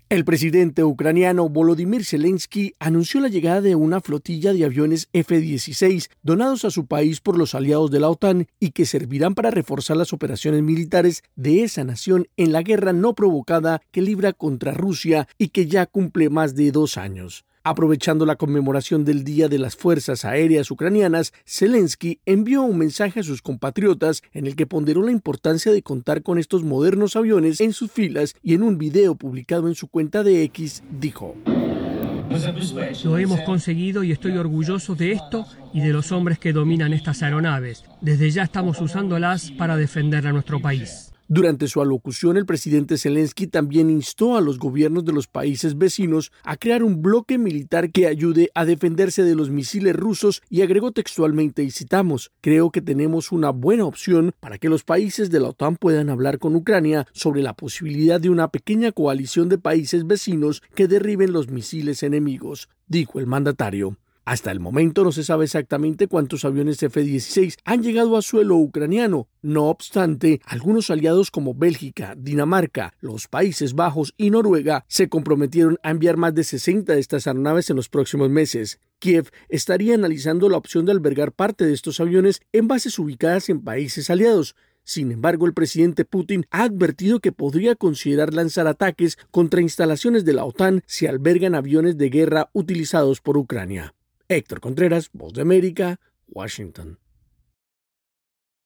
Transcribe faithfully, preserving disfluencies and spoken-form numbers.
El presidente ucraniano Volodymyr Zelensky anunció la llegada de una flotilla de aviones F dieciséis donados a su país por los aliados de la OTAN y que servirán para reforzar las operaciones militares de esa nación en la guerra no provocada que libra contra Rusia y que ya cumple más de dos años. Aprovechando la conmemoración del Día de las Fuerzas Aéreas Ucranianas, Zelensky envió un mensaje a sus compatriotas en el que ponderó la importancia de contar con estos modernos aviones en sus filas y en un video publicado en su cuenta de X dijo: Lo hemos conseguido y estoy orgulloso de esto y de los hombres que dominan estas aeronaves. Desde ya estamos usándolas para defender a nuestro país. Durante su alocución, el presidente Zelensky también instó a los gobiernos de los países vecinos a crear un bloque militar que ayude a defenderse de los misiles rusos y agregó textualmente, y citamos: «Creo que tenemos una buena opción para que los países de la OTAN puedan hablar con Ucrania sobre la posibilidad de una pequeña coalición de países vecinos que derriben los misiles enemigos», dijo el mandatario. Hasta el momento no se sabe exactamente cuántos aviones F dieciséis han llegado a suelo ucraniano. No obstante, algunos aliados como Bélgica, Dinamarca, los Países Bajos y Noruega se comprometieron a enviar más de sesenta de estas aeronaves en los próximos meses. Kiev estaría analizando la opción de albergar parte de estos aviones en bases ubicadas en países aliados. Sin embargo, el presidente Putin ha advertido que podría considerar lanzar ataques contra instalaciones de la OTAN si albergan aviones de guerra utilizados por Ucrania. Héctor Contreras, Voz de América, Washington.